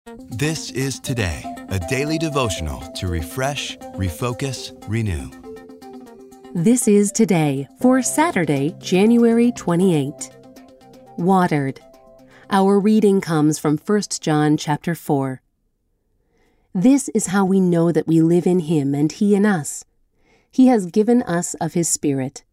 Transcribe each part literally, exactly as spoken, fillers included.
This is Today, a daily devotional to refresh, refocus, renew. This is Today for Saturday, January twenty-eighth. Watered. Our reading comes from First John chapter four. This is how we know that we live in Him and He in us. He has given us of His Spirit.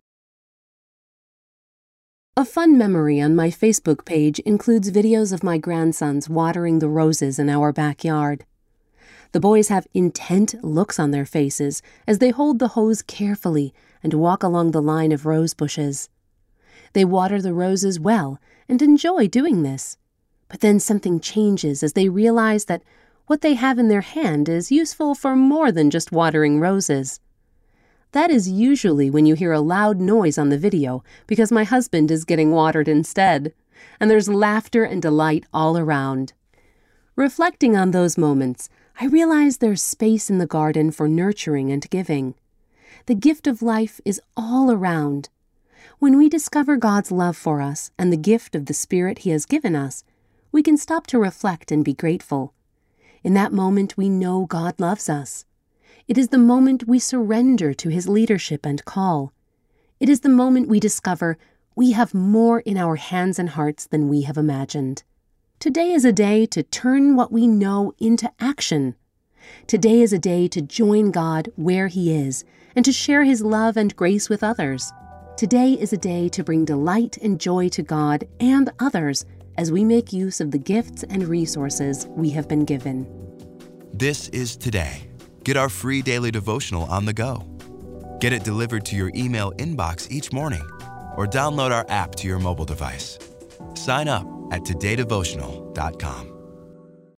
A fun memory on my Facebook page includes videos of my grandsons watering the roses in our backyard. The boys have intent looks on their faces as they hold the hose carefully and walk along the line of rose bushes. They water the roses well and enjoy doing this. But then something changes as they realize that what they have in their hand is useful for more than just watering roses. That is usually when you hear a loud noise on the video because my husband is getting watered instead, and there's laughter and delight all around. Reflecting on those moments, I realize there's space in the garden for nurturing and giving. The gift of life is all around. When we discover God's love for us and the gift of the Spirit He has given us, we can stop to reflect and be grateful. In that moment, we know God loves us. It is the moment we surrender to His leadership and call. It is the moment we discover we have more in our hands and hearts than we have imagined. Today is a day to turn what we know into action. Today is a day to join God where He is and to share His love and grace with others. Today is a day to bring delight and joy to God and others as we make use of the gifts and resources we have been given. This is Today. Get our free daily devotional on the go. Get it delivered to your email inbox each morning or download our app to your mobile device. Sign up at today devotional dot com.